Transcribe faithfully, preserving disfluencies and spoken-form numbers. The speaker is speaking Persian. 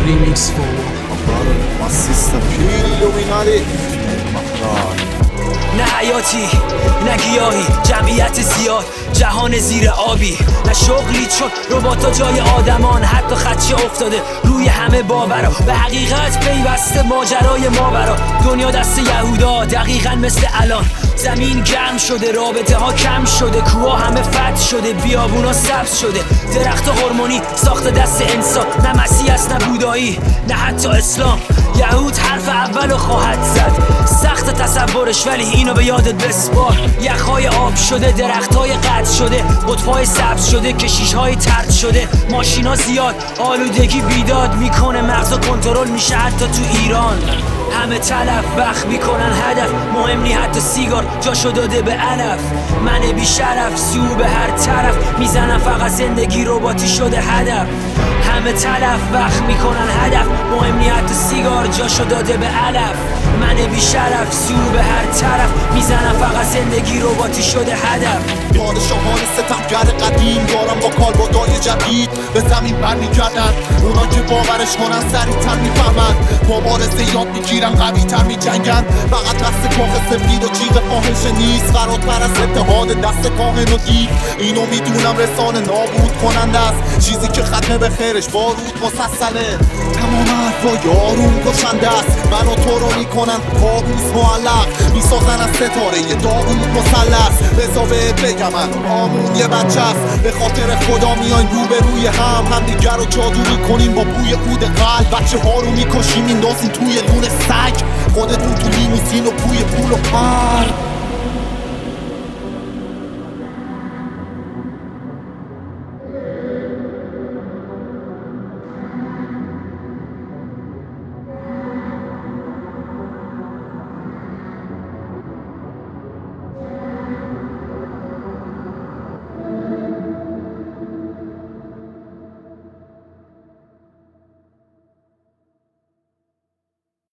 remix for my sister Piri Luminati. نه حیاتی نه گیاهی، جمعیت زیاد، جهان زیر آبی، نه شغلی چون رباتا جای آدمان، حتی خدشه افتاده روی همه باورا، به حقیقت پیوسته ماجرای ماورا. دنیا دست یهودا دقیقا مثل الان، زمین گرم شده، رابطه ها کم شده، کوها همه فتح شده، بیابونا سبز شده، درخت هورمونی ساخت دست انسان، نه مسیح است نه بودایی نه حتی اسلام. یهود حرف اولو خواهد زد، سخت تصورش ولی اینو به یادت بسپار. یخهای آب شده، درختهای قطع شده، قطبهای سبز شده، کشیشهای طرد شده، ماشینا زیاد، آلودگی بیداد میکنه، مغزا کنترل میشه حتی تو ایران. همه تلف وقت میکنن هدف، مهم نی حتی سیگار جاشو داده به علف. من بی شرف سو به هر طرف میزنم، فقط زندگی رباتی شده هدف. همه تلف وقت میکنن هدف، مهم نی حتی سیگار جاشو داده به علف. من بی شرف سو به هر طرف میزنم، فقط زندگی رباتی شده هدف. پادشاهان ستمگر قدیم دارن با کالبدای جدید به زمین بر میگردن، اونا که باورش کنن سریعتر میفهمن، مبارزه یاد میگیرن قوی تر میجنگن. فقط دست کاخ سفید و جیغ فاحشه نیست، فراتر از اتحاد دست کاهن و دیو. اینو میدونم رسانه نابود کننده است، چیزی که ختمه به خیرش بارود مسلسله. تمام حرفا یارون کشنده است، من و تو رو میکنن کابوس معلق، میسازن از ستاره یه داغون مسلس. بزا بهت بگم من آمون یه بچه است، به خاطر خدا میایم رو به روی هم، هم دیگر رو جادو میکنیم با بوی عود قلب. بچه ها رو میکشیم میندازیم توی لون سگ، خودتون تو لیموزین و بوی پول و پر.